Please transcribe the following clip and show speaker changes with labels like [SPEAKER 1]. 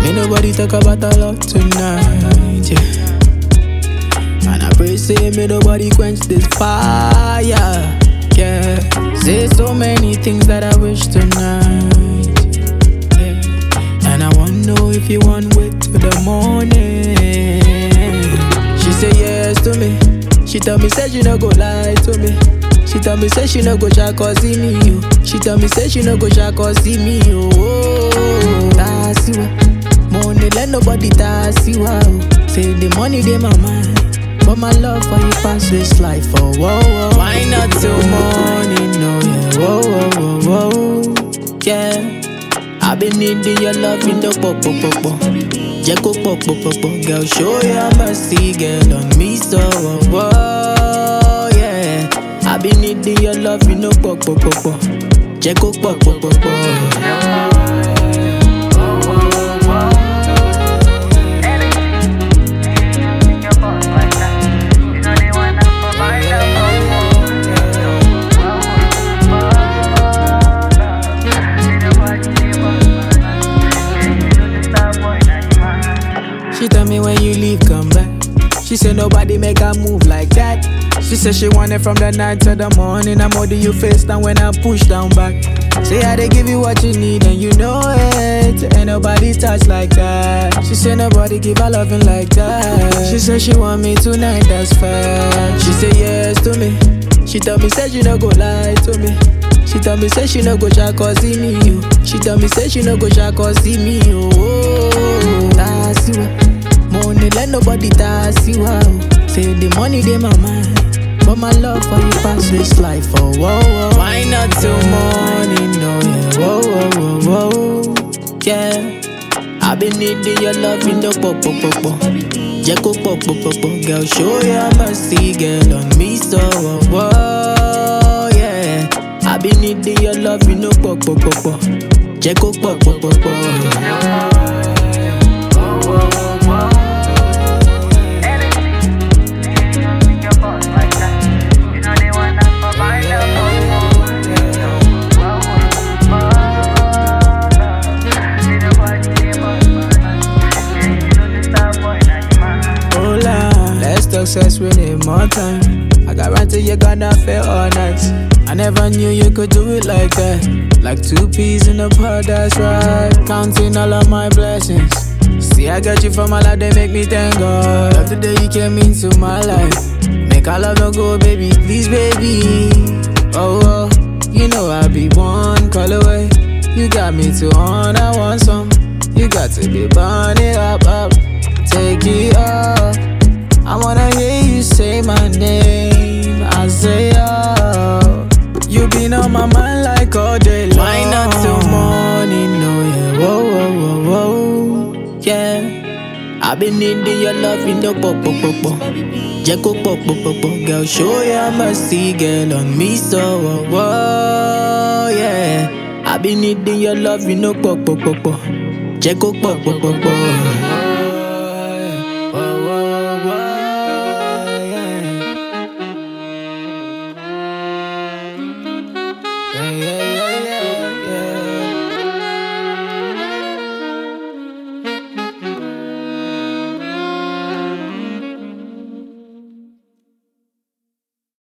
[SPEAKER 1] Ain't nobody talk about our love tonight, yeah. And I pray, say, may nobody quench this fire, yeah. Say so many things that I wish tonight, yeah. And I wanna know if you want wait till the morning. She say yes to me. She tell me, say she no go lie to me. She tell me, say she no go try cause see me, yo. She tell me, say she no go try cause see me, yo. Tasiwa, money let nobody tasiwa. Say the money dey my mind, but my love for you pass this life, oh, whoa, whoa. Why not till morning, no, yeah, whoa, whoa, whoa, whoa, yeah. I been needing your love in the pop, pop, pop, pop. Jacko pop, pop, pop, pop. Girl, show your mercy, girl, on me, so, whoa, yeah. I been needing your love in the pop, pop, pop, pop. Jacko pop, pop, pop, pop. She tell me when you leave, come back. She said nobody make her move like that. She said she want it from the night to the morning. I'm holding you face down when I push down back. Say I they give you what you need and you know it. Ain't nobody touch like that. She said nobody give her loving like that. She said she want me tonight, that's fact. She said yes to me. She tell me say she no go lie to me. She tell me say she no go try cause see me, yo. She tell me say she no go try cause see me, yo. Tasiwa, money let nobody tasiwa. Say the money dey my mind, but my love for you pass this life, oh, whoa, whoa. Why not till morning, no, yeah, whoa, whoa, whoa, whoa, yeah. I been needing your love in the pop, pop, pop, pop. Jacko pop, pop, pop, pop. Girl, show your mercy, girl, on me, so, whoa, yeah. I been needing your love in the pop, pop, pop, pop. Jacko pop, pop, pop, pop. Success, we need more time. I guarantee you're gonna feel all night. I never knew you could do it like that. Like two peas in a pod, that's right. Counting all of my blessings. See, I got you from my life, they make me thank God. Love the day you came into my life. Make our love no go, baby, please, baby. Oh, oh, you know I'll be one call away. You got me to on, I want some. You got to be burning up, up. Take it up. I wanna hear you say my name. I say, oh, you been on my mind like all day long. Why not till morning, no, yeah, whoa, whoa, whoa, whoa, yeah. I been needing your love in the pop, pop, pop, pop. Jacko pop, pop, pop, pop. Girl, show your mercy, girl, on me, so, whoa, yeah. I been needing your love in the pop, pop, pop, pop. Jacko pop, pop, pop, pop.